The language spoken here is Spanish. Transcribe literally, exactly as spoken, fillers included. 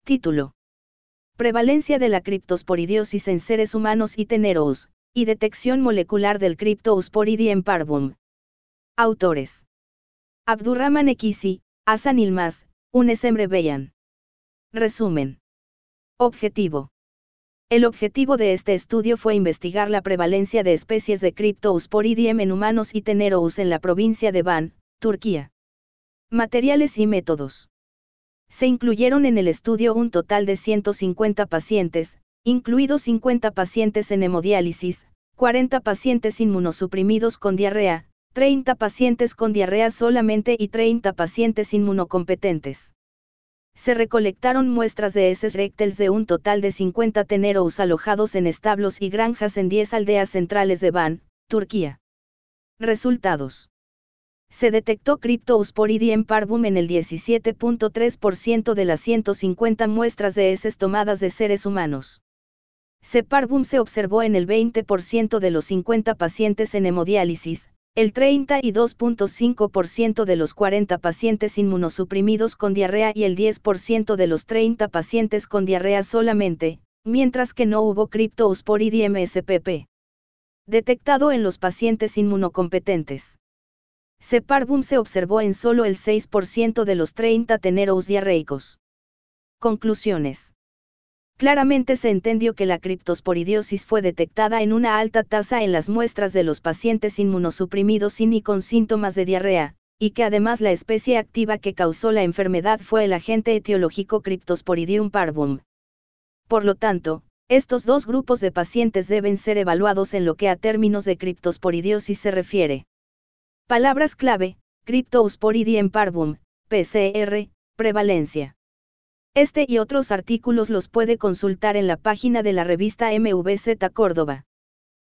Título. Prevalencia de la criptosporidiosis en seres humanos y teneros, y detección molecular del Cryptosporidium parvum. Autores. Abdurrahman Ekisi, Hasan Ilmaz, Unes Emre Beyan. Resumen. Objetivo. El objetivo de este estudio fue investigar la prevalencia de especies de Cryptosporidium en humanos y teneros en la provincia de Van, Turquía. Materiales y métodos. Se incluyeron en el estudio un total de ciento cincuenta pacientes, incluidos cincuenta pacientes en hemodiálisis, cuarenta pacientes inmunosuprimidos con diarrea, treinta pacientes con diarrea solamente y treinta pacientes inmunocompetentes. Se recolectaron muestras de heces rectals de un total de cincuenta teneros alojados en establos y granjas en diez aldeas centrales de Van, Turquía. Resultados. Se detectó Cryptosporidium parvum en el diecisiete punto tres por ciento de las ciento cincuenta muestras de heces tomadas de seres humanos. C. parvum se observó en el veinte por ciento de los cincuenta pacientes en hemodiálisis, el treinta y dos punto cinco por ciento de los cuarenta pacientes inmunosuprimidos con diarrea y el diez por ciento de los treinta pacientes con diarrea solamente, mientras que no hubo Cryptosporidium spp. Detectado en los pacientes inmunocompetentes. C. parvum se observó en solo el seis por ciento de los treinta teneros diarreicos. Conclusiones. Claramente se entendió que la criptosporidiosis fue detectada en una alta tasa en las muestras de los pacientes inmunosuprimidos sin y con síntomas de diarrea, y que además la especie activa que causó la enfermedad fue el agente etiológico Cryptosporidium parvum. Por lo tanto, estos dos grupos de pacientes deben ser evaluados en lo que a términos de criptosporidiosis se refiere. Palabras clave: Cryptosporidium parvum, P C R, prevalencia. Este y otros artículos los puede consultar en la página de la revista M V Z Córdoba.